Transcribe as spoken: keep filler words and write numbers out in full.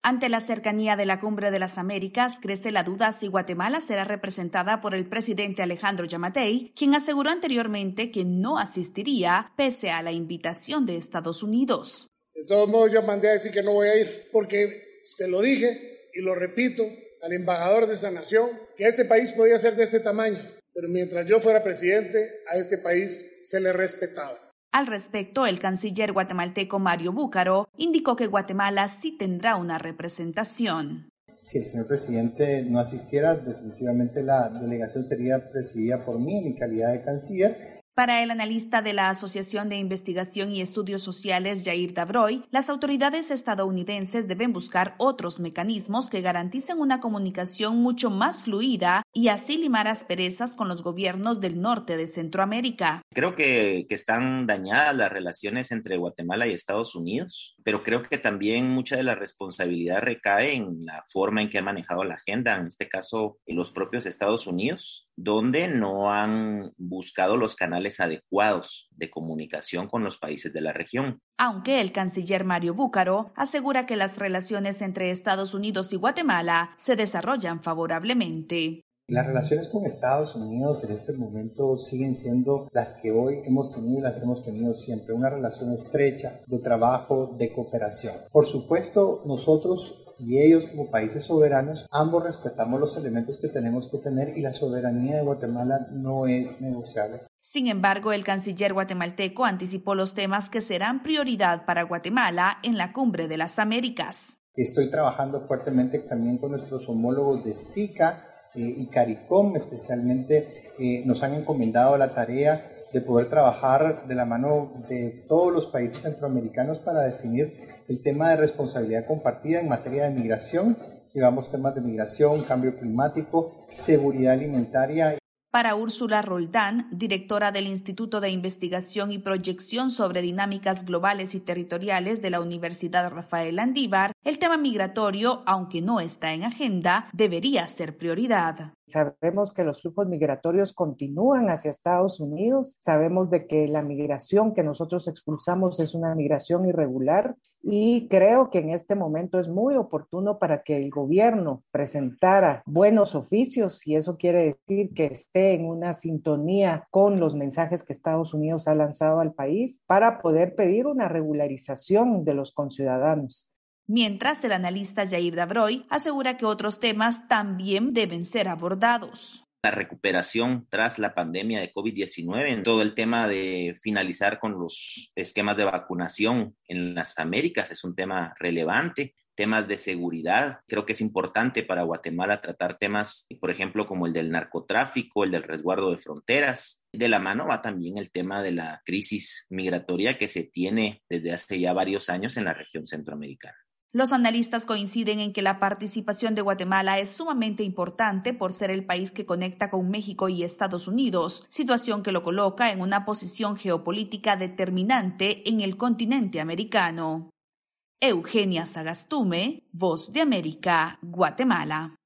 Ante la cercanía de la Cumbre de las Américas, crece la duda si Guatemala será representada por el presidente Alejandro Yamatei, quien aseguró anteriormente que no asistiría pese a la invitación de Estados Unidos. De todos modos, yo mandé a decir que no voy a ir, porque se lo dije y lo repito al embajador de esa nación, que este país podía ser de este tamaño, pero mientras yo fuera presidente, a este país se le respetaba. Al respecto, el canciller guatemalteco Mario Búcaro indicó que Guatemala sí tendrá una representación. Si el señor presidente no asistiera, definitivamente la delegación sería presidida por mí en mi calidad de canciller. Para el analista de la Asociación de Investigación y Estudios Sociales, Jair Davroy, las autoridades estadounidenses deben buscar otros mecanismos que garanticen una comunicación mucho más fluida y así limar asperezas con los gobiernos del norte de Centroamérica. Creo que, que están dañadas las relaciones entre Guatemala y Estados Unidos, pero creo que también mucha de la responsabilidad recae en la forma en que han manejado la agenda, en este caso los propios Estados Unidos, donde no han buscado los canales adecuados de comunicación con los países de la región. Aunque el canciller Mario Búcaro asegura que las relaciones entre Estados Unidos y Guatemala se desarrollan favorablemente. Las relaciones con Estados Unidos en este momento siguen siendo las que hoy hemos tenido y las hemos tenido siempre, una relación estrecha de trabajo, de cooperación. Por supuesto, nosotros y ellos como países soberanos, ambos respetamos los elementos que tenemos que tener y la soberanía de Guatemala no es negociable. Sin embargo, el canciller guatemalteco anticipó los temas que serán prioridad para Guatemala en la Cumbre de las Américas. Estoy trabajando fuertemente también con nuestros homólogos de SICA eh, y CARICOM, especialmente eh, nos han encomendado la tarea de poder trabajar de la mano de todos los países centroamericanos para definir el tema de responsabilidad compartida en materia de migración. Llevamos temas de migración, cambio climático, seguridad alimentaria. Para Úrsula Roldán, directora del Instituto de Investigación y Proyección sobre Dinámicas Globales y Territoriales de la Universidad Rafael Landívar, el tema migratorio, aunque no está en agenda, debería ser prioridad. Sabemos que los flujos migratorios continúan hacia Estados Unidos, sabemos de que la migración que nosotros expulsamos es una migración irregular y creo que en este momento es muy oportuno para que el gobierno presentara buenos oficios, y eso quiere decir que esté en una sintonía con los mensajes que Estados Unidos ha lanzado al país para poder pedir una regularización de los conciudadanos. Mientras, el analista Jair Davroy asegura que otros temas también deben ser abordados. La recuperación tras la pandemia de COVID diecinueve, en todo el tema de finalizar con los esquemas de vacunación en las Américas es un tema relevante. Temas de seguridad, creo que es importante para Guatemala tratar temas, por ejemplo, como el del narcotráfico, el del resguardo de fronteras. De la mano va también el tema de la crisis migratoria que se tiene desde hace ya varios años en la región centroamericana. Los analistas coinciden en que la participación de Guatemala es sumamente importante por ser el país que conecta con México y Estados Unidos, situación que lo coloca en una posición geopolítica determinante en el continente americano. Eugenia Sagastume, Voz de América, Guatemala.